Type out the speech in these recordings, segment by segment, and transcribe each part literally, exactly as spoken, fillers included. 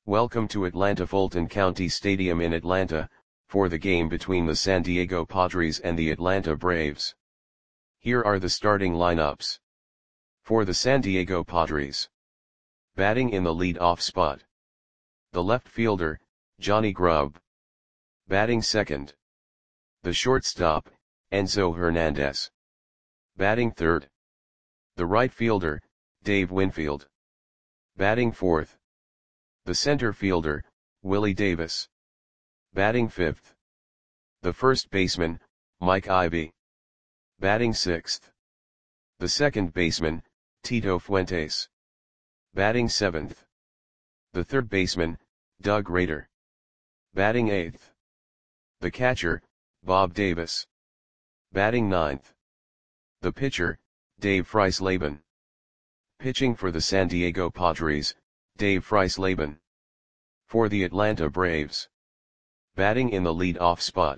Welcome to Atlanta Fulton County Stadium in Atlanta, for the game between the San Diego Padres and the Atlanta Braves. Here are the starting lineups. For the San Diego Padres. Batting in the lead-off spot. The left fielder, Johnny Grubb. Batting second. The shortstop, Enzo Hernandez. Batting third. The right fielder, Dave Winfield. Batting fourth. The center fielder, Willie Davis. Batting fifth. The first baseman, Mike Ivy. Batting sixth. The second baseman, Tito Fuentes. Batting seventh. The third baseman, Doug Rader. Batting eighth. The catcher, Bob Davis. Batting ninth. The pitcher, Dave Freisleben. Pitching for the San Diego Padres, Dave Freisleben. For the Atlanta Braves. Batting in the lead-off spot.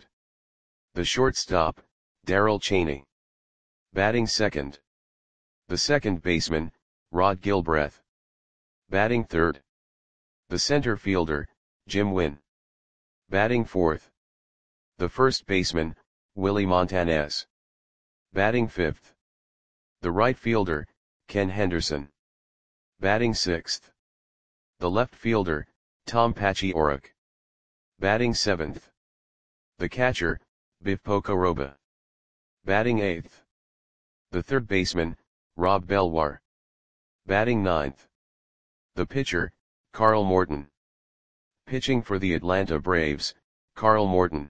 The shortstop, Darrell Chaney. Batting second. The second baseman, Rod Gilbreth. Batting third. The center fielder, Jim Wynn. Batting fourth. The first baseman, Willie Montanez. Batting fifth. The right fielder, Ken Henderson. Batting sixth. The left fielder, Tom Paciorek. Batting seventh. The catcher, Biff Pocoroba. Batting eighth. The third baseman, Rob Belwar. Batting ninth. The pitcher, Carl Morton. Pitching for the Atlanta Braves, Carl Morton.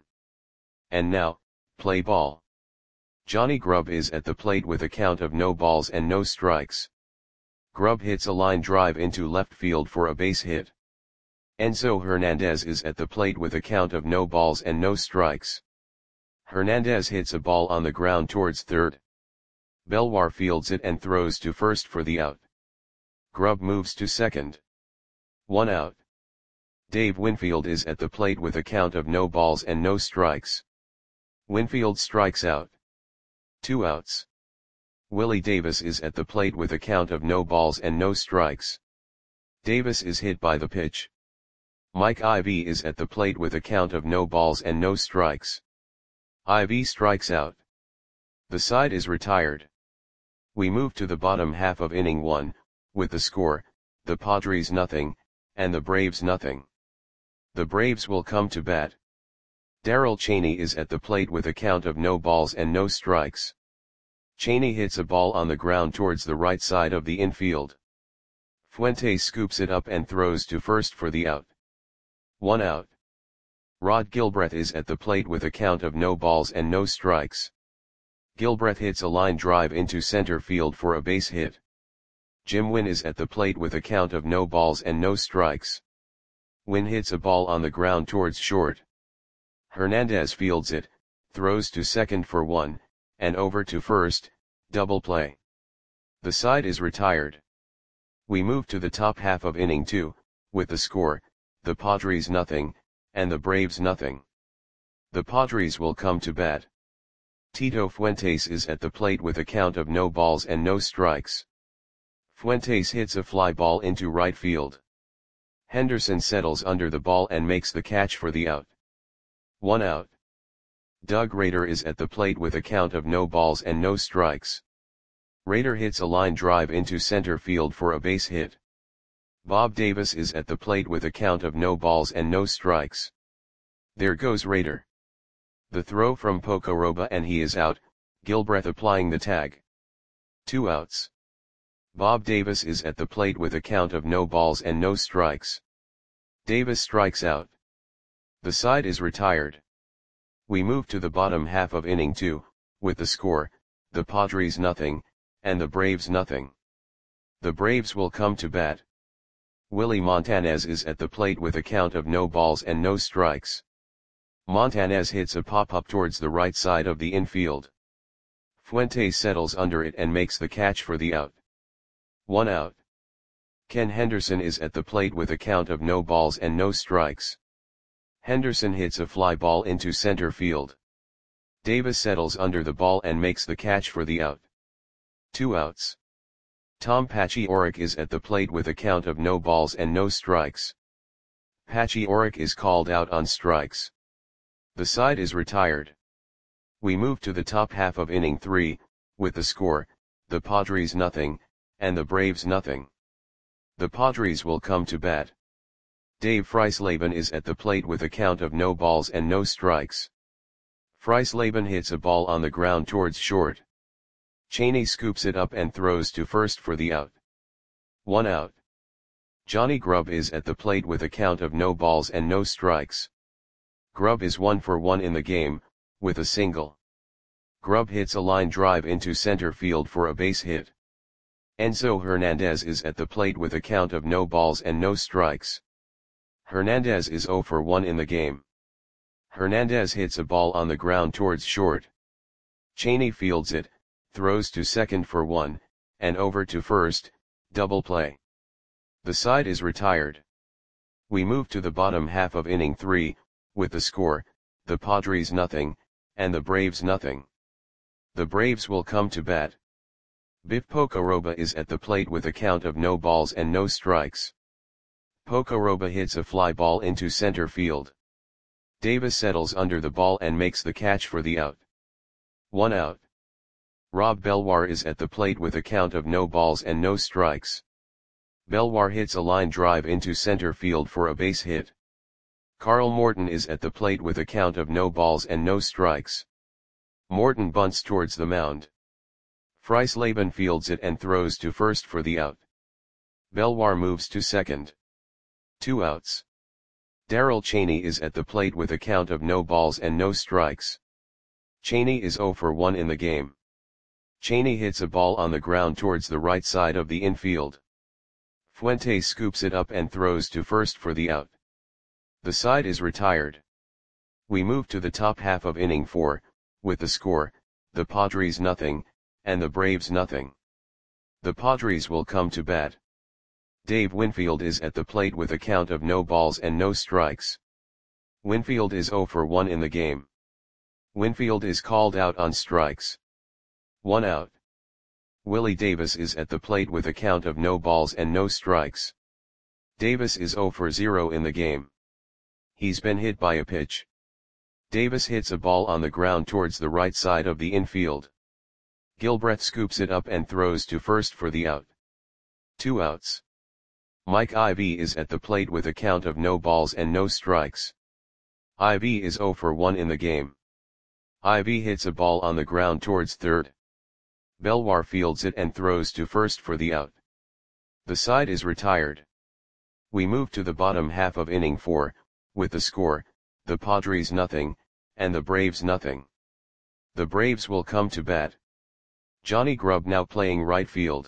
And now, play ball. Johnny Grubb is at the plate with a count of no balls and no strikes. Grubb hits a line drive into left field for a base hit. Enzo Hernandez is at the plate with a count of no balls and no strikes. Hernandez hits a ball on the ground towards third. Belwar fields it and throws to first for the out. Grubb moves to second. One out. Dave Winfield is at the plate with a count of no balls and no strikes. Winfield strikes out. Two outs. Willie Davis is at the plate with a count of no balls and no strikes. Davis is hit by the pitch. Mike Ivy is at the plate with a count of no balls and no strikes. Ivy strikes out. The side is retired. We move to the bottom half of inning one, with the score, the Padres nothing, and the Braves nothing. The Braves will come to bat. Darrell Chaney is at the plate with a count of no balls and no strikes. Chaney hits a ball on the ground towards the right side of the infield. Fuentes scoops it up and throws to first for the out. One out. Rod Gilbreth is at the plate with a count of no balls and no strikes. Gilbreth hits a line drive into center field for a base hit. Jim Wynn is at the plate with a count of no balls and no strikes. Wynn hits a ball on the ground towards short. Hernandez fields it, throws to second for one, and over to first, double play. The side is retired. We move to the top half of inning two, with the score, the Padres nothing, and the Braves nothing. The Padres will come to bat. Tito Fuentes is at the plate with a count of no balls and no strikes. Fuentes hits a fly ball into right field. Henderson settles under the ball and makes the catch for the out. One out. Doug Rader is at the plate with a count of no balls and no strikes. Rader hits a line drive into center field for a base hit. Bob Davis is at the plate with a count of no balls and no strikes. There goes Rader. The throw from Pocoroba and he is out, Gilbreth applying the tag. Two outs. Bob Davis is at the plate with a count of no balls and no strikes. Davis strikes out. The side is retired. We move to the bottom half of inning two, with the score, the Padres nothing, and the Braves nothing. The Braves will come to bat. Willie Montanez is at the plate with a count of no balls and no strikes. Montanez hits a pop-up towards the right side of the infield. Fuentes settles under it and makes the catch for the out. One out. Ken Henderson is at the plate with a count of no balls and no strikes. Henderson hits a fly ball into center field. Davis settles under the ball and makes the catch for the out. Two outs. Tom Paciorek is at the plate with a count of no balls and no strikes. Patchy Oric is called out on strikes. The side is retired. We move to the top half of inning three, with the score, the Padres nothing, and the Braves nothing. The Padres will come to bat. Dave Freisleben is at the plate with a count of no balls and no strikes. Freisleben hits a ball on the ground towards short. Cheney scoops it up and throws to first for the out. One out. Johnny Grubb is at the plate with a count of no balls and no strikes. Grubb is one for one in the game, with a single. Grubb hits a line drive into center field for a base hit. Enzo Hernandez is at the plate with a count of no balls and no strikes. Hernandez is zero for one in the game. Hernandez hits a ball on the ground towards short. Cheney fields it, throws to second for one, and over to first, double play. The side is retired. We move to the bottom half of inning three, with the score, the Padres nothing, and the Braves nothing. The Braves will come to bat. Biff Pocoroba is at the plate with a count of no balls and no strikes. Pocoroba hits a fly ball into center field. Davis settles under the ball and makes the catch for the out. One out. Rob Belwar is at the plate with a count of no balls and no strikes. Belwar hits a line drive into center field for a base hit. Carl Morton is at the plate with a count of no balls and no strikes. Morton bunts towards the mound. Freisleben fields it and throws to first for the out. Belwar moves to second. Two outs. Darrell Cheney is at the plate with a count of no balls and no strikes. Cheney is zero for one in the game. Cheney hits a ball on the ground towards the right side of the infield. Fuentes scoops it up and throws to first for the out. The side is retired. We move to the top half of inning four, with the score, the Padres nothing, and the Braves nothing. The Padres will come to bat. Dave Winfield is at the plate with a count of no balls and no strikes. Winfield is zero for one in the game. Winfield is called out on strikes. One out. Willie Davis is at the plate with a count of no balls and no strikes. Davis is zero for zero in the game. He's been hit by a pitch. Davis hits a ball on the ground towards the right side of the infield. Gilbreth scoops it up and throws to first for the out. Two outs. Mike Ivy is at the plate with a count of no balls and no strikes. Ivy is zero for one in the game. Ivy hits a ball on the ground towards third. Belwar fields it and throws to first for the out. The side is retired. We move to the bottom half of inning four, with the score, the Padres nothing, and the Braves nothing. The Braves will come to bat. Johnny Grubb now playing right field.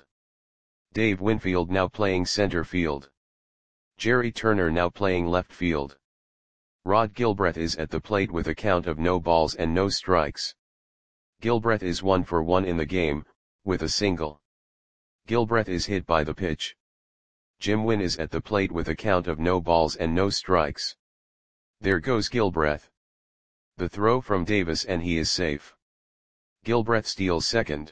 Dave Winfield now playing center field. Jerry Turner now playing left field. Rod Gilbreth is at the plate with a count of no balls and no strikes. Gilbreth is one for one in the game, with a single. Gilbreth is hit by the pitch. Jim Wynn is at the plate with a count of no balls and no strikes. There goes Gilbreth. The throw from Davis and he is safe. Gilbreth steals second.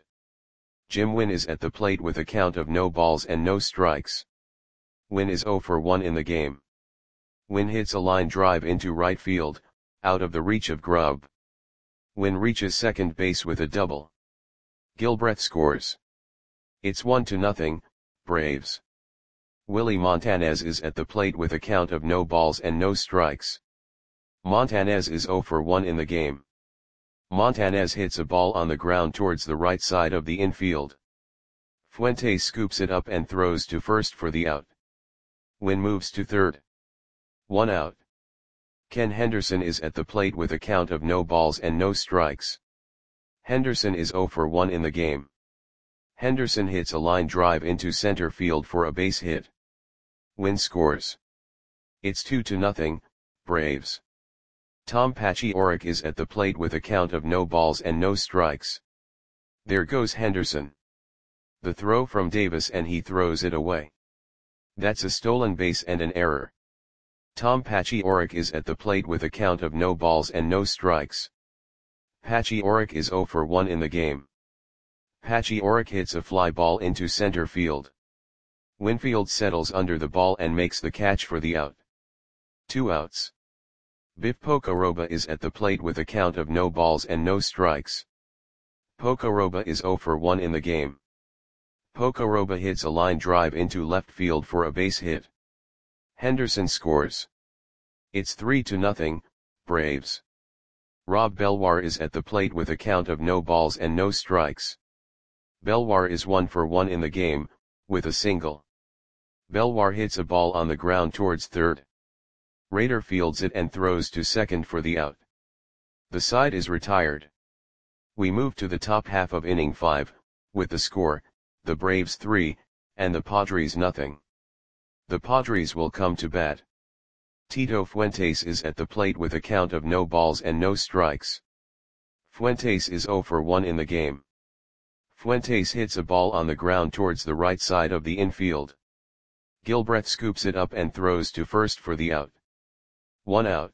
Jim Wynn is at the plate with a count of no balls and no strikes. Wynn is zero for one in the game. Wynn hits a line drive into right field, out of the reach of Grubb. Wynn reaches second base with a double. Gilbreth scores. It's one to nothing, Braves. Willie Montanez is at the plate with a count of no balls and no strikes. Montanez is zero for one in the game. Montanez hits a ball on the ground towards the right side of the infield. Fuentes scoops it up and throws to first for the out. Wynn moves to third. One out. Ken Henderson is at the plate with a count of no balls and no strikes. Henderson is zero for one in the game. Henderson hits a line drive into center field for a base hit. Wynn scores. It's two to nothing, Braves. Tom Patchy Oric is at the plate with a count of no balls and no strikes. There goes Henderson. The throw from Davis and he throws it away. That's a stolen base and an error. Tom Patchy Oric is at the plate with a count of no balls and no strikes. Patchy Oric is zero for one in the game. Patchy Oric hits a fly ball into center field. Winfield settles under the ball and makes the catch for the out. two outs. Biff Pocoroba is at the plate with a count of no balls and no strikes. Pocoroba is zero for one in the game. Pocoroba hits a line drive into left field for a base hit. Henderson scores. It's three to nothing, Braves. Rob Belwar is at the plate with a count of no balls and no strikes. Belwar is one for one in the game, with a single. Belwar hits a ball on the ground towards third. Rader fields it and throws to second for the out. The side is retired. We move to the top half of inning five, with the score, the Braves three, and the Padres nothing. The Padres will come to bat. Tito Fuentes is at the plate with a count of no balls and no strikes. Fuentes is zero for one in the game. Fuentes hits a ball on the ground towards the right side of the infield. Gilbreth scoops it up and throws to first for the out. One out.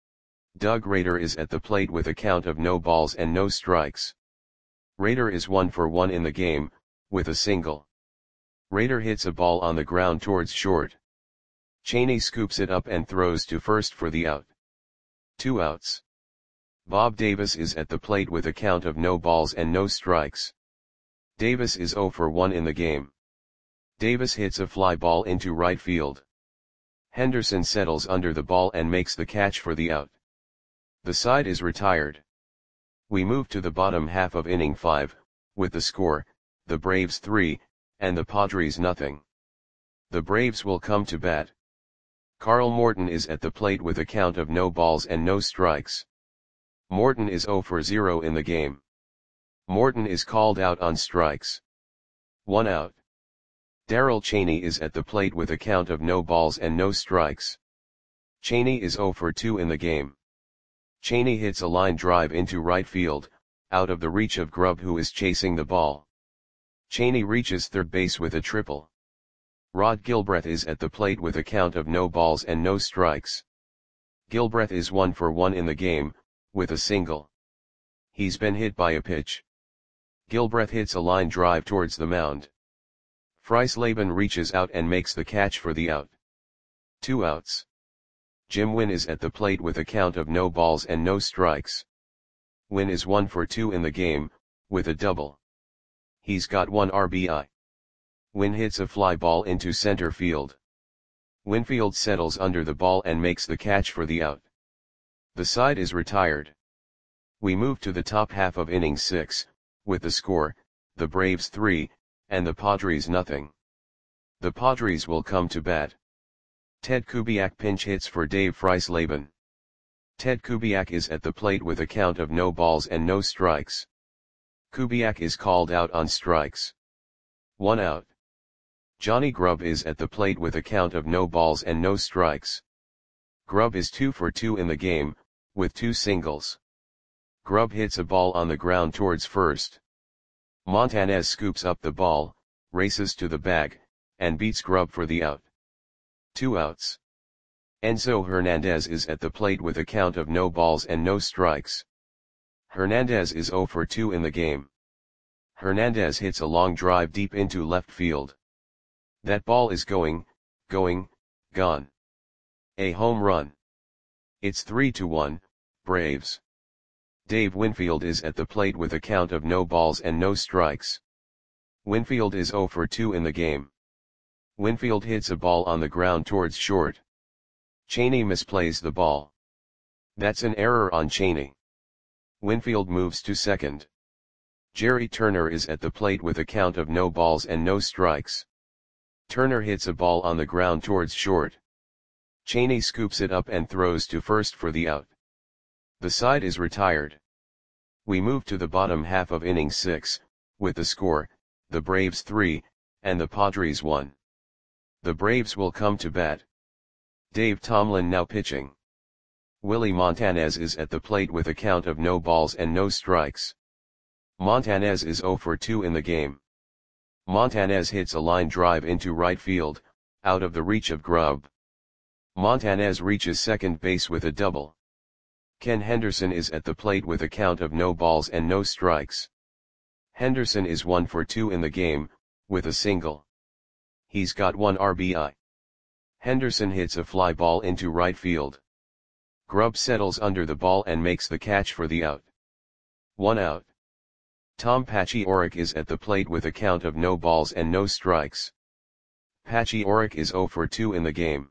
Doug Rader is at the plate with a count of no balls and no strikes. Rader is one for one in the game, with a single. Rader hits a ball on the ground towards short. Cheney scoops it up and throws to first for the out. Two outs. Bob Davis is at the plate with a count of no balls and no strikes. Davis is zero for one in the game. Davis hits a fly ball into right field. Henderson settles under the ball and makes the catch for the out. The side is retired. We move to the bottom half of inning five, with the score, the Braves three, and the Padres nothing. The Braves will come to bat. Carl Morton is at the plate with a count of no balls and no strikes. Morton is zero for zero in the game. Morton is called out on strikes. One out. Darrell Cheney is at the plate with a count of no balls and no strikes. Cheney is zero for two in the game. Cheney hits a line drive into right field, out of the reach of Grubb, who is chasing the ball. Cheney reaches third base with a triple. Rod Gilbreth is at the plate with a count of no balls and no strikes. Gilbreth is one for one in the game, with a single. He's been hit by a pitch. Gilbreth hits a line drive towards the mound. Freisleben reaches out and makes the catch for the out. Two outs. Jim Wynn is at the plate with a count of no balls and no strikes. Wynn is one for two in the game, with a double. He's got one R B I. Wynn hits a fly ball into center field. Winfield settles under the ball and makes the catch for the out. The side is retired. We move to the top half of inning six, with the score, the Braves three, and the Padres nothing. The Padres will come to bat. Ted Kubiak pinch hits for Dave Freisleben. Ted Kubiak is at the plate with a count of no balls and no strikes. Kubiak is called out on strikes. One out. Johnny Grubb is at the plate with a count of no balls and no strikes. Grubb is two for two in the game, with two singles. Grubb hits a ball on the ground towards first. Montanez scoops up the ball, races to the bag, and beats Grubb for the out. Two outs. Enzo Hernandez is at the plate with a count of no balls and no strikes. Hernandez is zero for two in the game. Hernandez hits a long drive deep into left field. That ball is going, going, gone. A home run. It's three to one, Braves. Dave Winfield is at the plate with a count of no balls and no strikes. Winfield is zero for two in the game. Winfield hits a ball on the ground towards short. Cheney misplays the ball. That's an error on Cheney. Winfield moves to second. Jerry Turner is at the plate with a count of no balls and no strikes. Turner hits a ball on the ground towards short. Cheney scoops it up and throws to first for the out. The side is retired. We move to the bottom half of inning six, with the score, the Braves three, and the Padres one. The Braves will come to bat. Dave Tomlin now pitching. Willie Montanez is at the plate with a count of no balls and no strikes. Montanez is zero for two in the game. Montanez hits a line drive into right field, out of the reach of Grubb. Montanez reaches second base with a double. Ken Henderson is at the plate with a count of no balls and no strikes. Henderson is one for two in the game, with a single. He's got one R B I. Henderson hits a fly ball into right field. Grubb settles under the ball and makes the catch for the out. One out. Tom Paciorek is at the plate with a count of no balls and no strikes. Paciorek is zero for two in the game.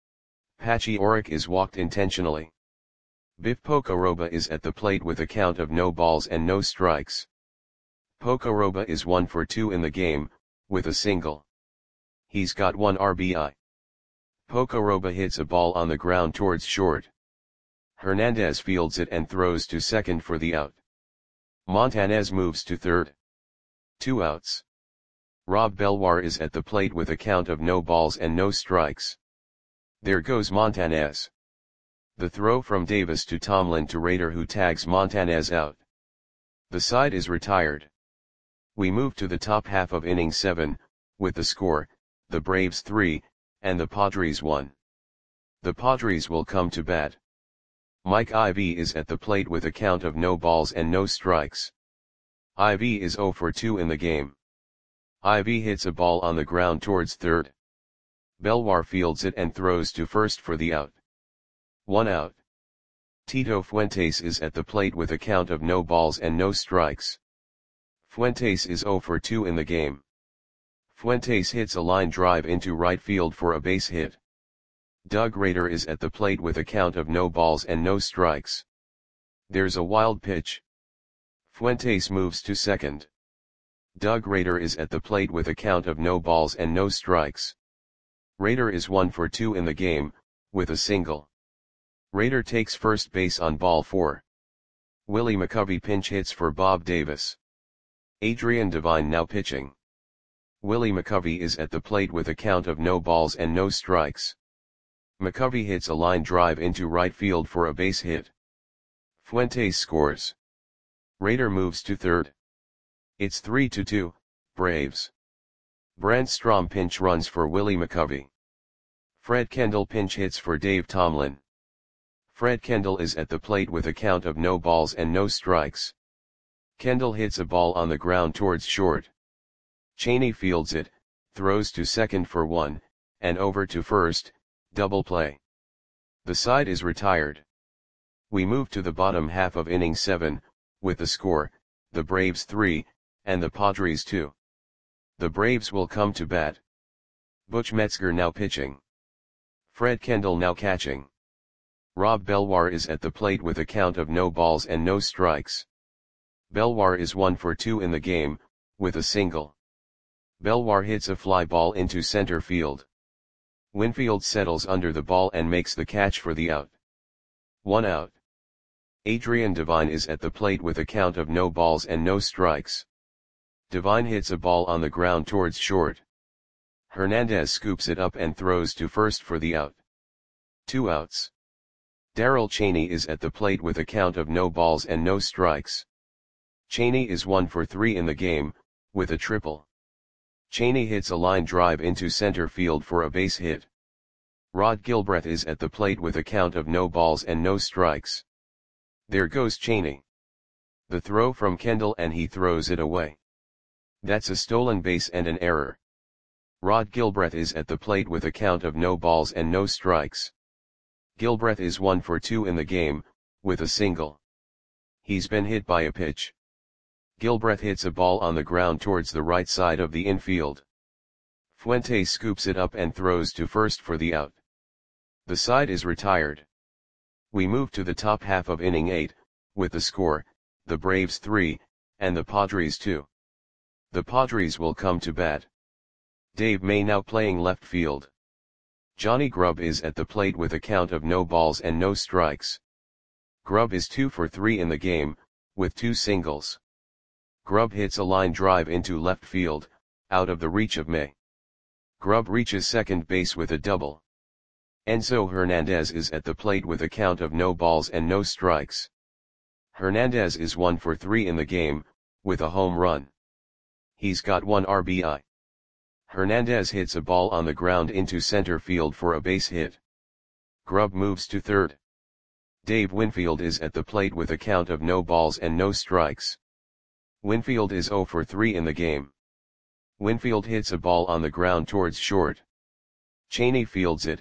Paciorek is walked intentionally. Biff Pocoroba is at the plate with a count of no balls and no strikes. Pocoroba is one for two in the game, with a single. He's got one R B I. Pocoroba hits a ball on the ground towards short. Hernandez fields it and throws to second for the out. Montanez moves to third. Two outs. Rob Belwar is at the plate with a count of no balls and no strikes. There goes Montanez. The throw from Davis to Tomlin to Rader, who tags Montanez out. The side is retired. We move to the top half of inning seven, with the score, the Braves three, and the Padres one. The Padres will come to bat. Mike Ivy is at the plate with a count of no balls and no strikes. Ivy is zero for two in the game. Ivy hits a ball on the ground towards third. Belwar fields it and throws to first for the out. One out. Tito Fuentes is at the plate with a count of no balls and no strikes. Fuentes is zero for two in the game. Fuentes hits a line drive into right field for a base hit. Doug Rader is at the plate with a count of no balls and no strikes. There's a wild pitch. Fuentes moves to second. Doug Rader is at the plate with a count of no balls and no strikes. Rader is one for two in the game, with a single. Rader takes first base on ball four. Willie McCovey pinch hits for Bob Davis. Adrian Devine now pitching. Willie McCovey is at the plate with a count of no balls and no strikes. McCovey hits a line drive into right field for a base hit. Fuentes scores. Rader moves to third. It's three to two, Braves. Brant Strom pinch runs for Willie McCovey. Fred Kendall pinch hits for Dave Tomlin. Fred Kendall is at the plate with a count of no balls and no strikes. Kendall hits a ball on the ground towards short. Cheney fields it, throws to second for one, and over to first, double play. The side is retired. We move to the bottom half of inning seven, with the score, the Braves three, and the Padres two. The Braves will come to bat. Butch Metzger now pitching. Fred Kendall now catching. Rob Belwar is at the plate with a count of no balls and no strikes. Belwar is one for two in the game, with a single. Belwar hits a fly ball into center field. Winfield settles under the ball and makes the catch for the out. One out. Adrian Devine is at the plate with a count of no balls and no strikes. Devine hits a ball on the ground towards short. Hernandez scoops it up and throws to first for the out. Two outs. Darrell Cheney is at the plate with a count of no balls and no strikes. Cheney is one for three in the game, with a triple. Cheney hits a line drive into center field for a base hit. Rod Gilbreth is at the plate with a count of no balls and no strikes. There goes Cheney. The throw from Kendall and he throws it away. That's a stolen base and an error. Rod Gilbreth is at the plate with a count of no balls and no strikes. Gilbreth is one for two in the game, with a single. He's been hit by a pitch. Gilbreth hits a ball on the ground towards the right side of the infield. Fuentes scoops it up and throws to first for the out. The side is retired. We move to the top half of inning eight, with the score, the Braves three, and the Padres two. The Padres will come to bat. Dave May now playing left field. Johnny Grubb is at the plate with a count of no balls and no strikes. Grubb is two for three in the game, with two singles. Grubb hits a line drive into left field, out of the reach of May. Grubb reaches second base with a double. Enzo Hernandez is at the plate with a count of no balls and no strikes. Hernandez is one for three in the game, with a home run. He's got one R B I. Hernandez hits a ball on the ground into center field for a base hit. Grubb moves to third. Dave Winfield is at the plate with a count of no balls and no strikes. Winfield is zero for three in the game. Winfield hits a ball on the ground towards short. Cheney fields it,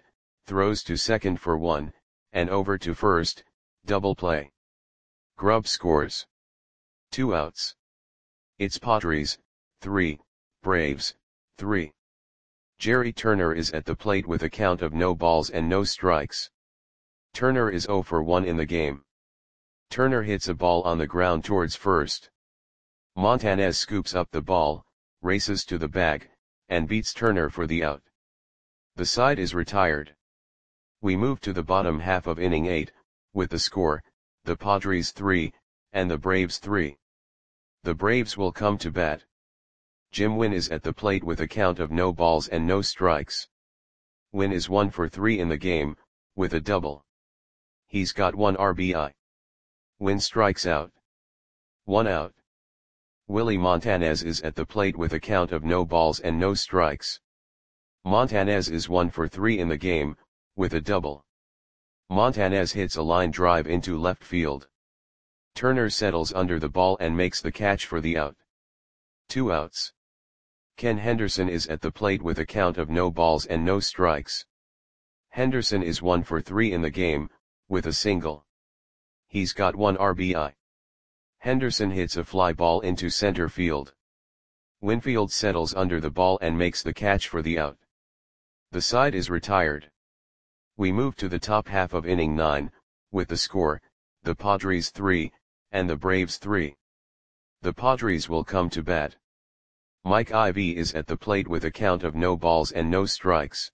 throws to second for one, and over to first, double play. Grubb scores. Two outs. It's Padres, three, Braves, three. Jerry Turner is at the plate with a count of no balls and no strikes. Turner is oh for one in the game. Turner hits a ball on the ground towards first. Montanez scoops up the ball, races to the bag, and beats Turner for the out. The side is retired. We move to the bottom half of inning eight, with the score, the Padres three, and the Braves three. The Braves will come to bat. Jim Wynn is at the plate with a count of no balls and no strikes. Wynn is one for three in the game, with a double. He's got one R B I. Wynn strikes out. One out. Willie Montanez is at the plate with a count of no balls and no strikes. Montanez is one for three in the game, with a double. Montanez hits a line drive into left field. Turner settles under the ball and makes the catch for the out. Two outs. Ken Henderson is at the plate with a count of no balls and no strikes. Henderson is one for three in the game, with a single. He's got one R B I. Henderson hits a fly ball into center field. Winfield settles under the ball and makes the catch for the out. The side is retired. We move to the top half of inning nine, with the score, the Padres three, and the Braves three. The Padres will come to bat. Mike Ivy is at the plate with a count of no balls and no strikes.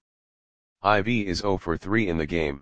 Ivy is oh for three in the game.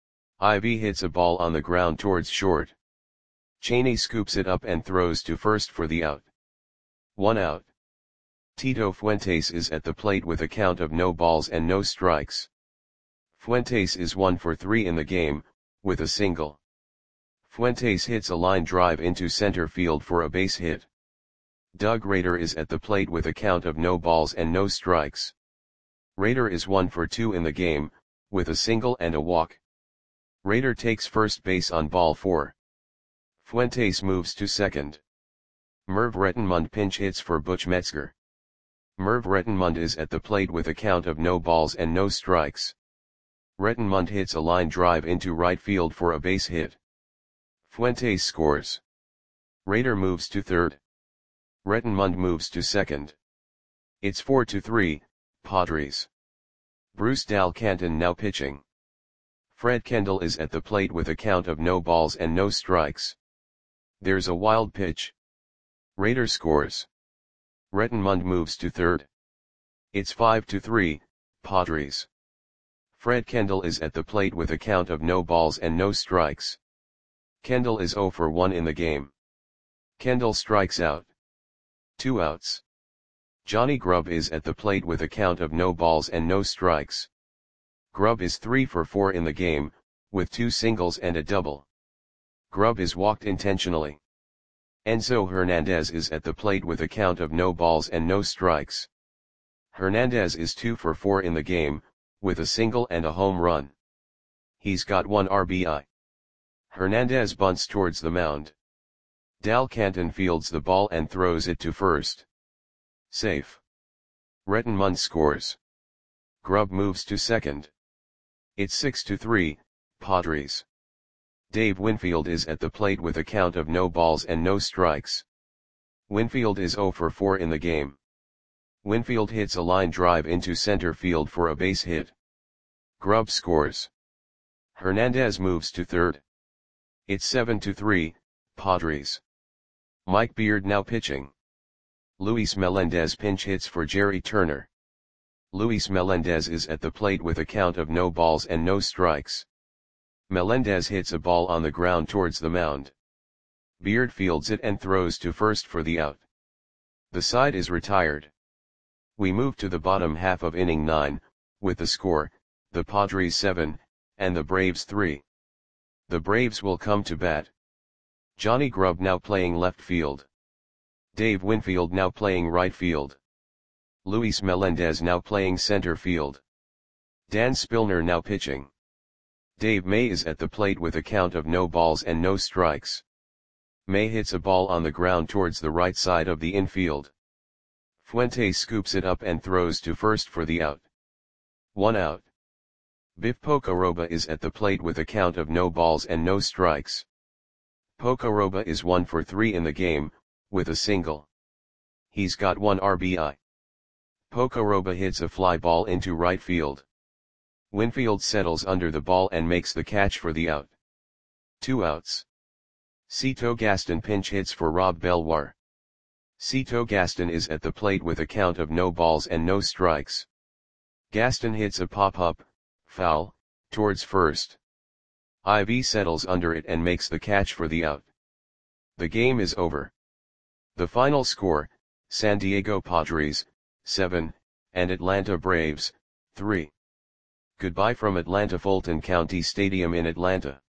Ivy hits a ball on the ground towards short. Cheney scoops it up and throws to first for the out. One out. Tito Fuentes is at the plate with a count of no balls and no strikes. Fuentes is one for three in the game, with a single. Fuentes hits a line drive into center field for a base hit. Doug Rader is at the plate with a count of no balls and no strikes. Rader is one for two in the game, with a single and a walk. Rader takes first base on ball four. Fuentes moves to second. Merv Rettenmund pinch hits for Butch Metzger. Merv Rettenmund is at the plate with a count of no balls and no strikes. Rettenmund hits a line drive into right field for a base hit. Fuentes scores. Rader moves to third. Rettenmund moves to second. It's four to three, Padres. Bruce Dal Canton now pitching. Fred Kendall is at the plate with a count of no balls and no strikes. There's a wild pitch. Rader scores. Rettenmund moves to third. It's five to three, Padres. Fred Kendall is at the plate with a count of no balls and no strikes. Kendall is oh for one in the game. Kendall strikes out. Two outs. Johnny Grubb is at the plate with a count of no balls and no strikes. Grubb is three for four in the game, with two singles and a double. Grubb is walked intentionally. Enzo Hernandez is at the plate with a count of no balls and no strikes. Hernandez is two for four in the game, with a single and a home run. He's got one R B I. Hernandez bunts towards the mound. Dal Canton fields the ball and throws it to first. Safe. Rettenmund scores. Grubb moves to second. It's six to three, Padres. Dave Winfield is at the plate with a count of no balls and no strikes. Winfield is oh for four in the game. Winfield hits a line drive into center field for a base hit. Grubb scores. Hernandez moves to third. It's seven to three, Padres. Mike Beard now pitching. Luis Melendez pinch hits for Jerry Turner. Luis Melendez is at the plate with a count of no balls and no strikes. Melendez hits a ball on the ground towards the mound. Beard fields it and throws to first for the out. The side is retired. We move to the bottom half of inning nine, with the score, the Padres seven, and the Braves three. The Braves will come to bat. Johnny Grubb now playing left field. Dave Winfield now playing right field. Luis Melendez now playing center field. Dan Spillner now pitching. Dave May is at the plate with a count of no balls and no strikes. May hits a ball on the ground towards the right side of the infield. Fuentes scoops it up and throws to first for the out. One out. Biff Pocoroba is at the plate with a count of no balls and no strikes. Pocoroba is one for three in the game, with a single. He's got one R B I. Pocoroba hits a fly ball into right field. Winfield settles under the ball and makes the catch for the out. Two outs. Cito Gaston pinch hits for Rob Belwar. Cito Gaston is at the plate with a count of no balls and no strikes. Gaston hits a pop-up, foul, towards first. Ivy settles under it and makes the catch for the out. The game is over. The final score, San Diego Padres, seven, and Atlanta Braves, three. Goodbye from Atlanta Fulton County Stadium in Atlanta.